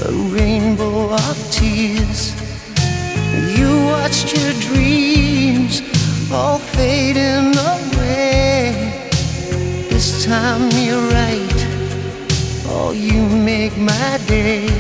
a rainbow of tears. You watched your dreams all fading away. This time you're right, oh, you make my day.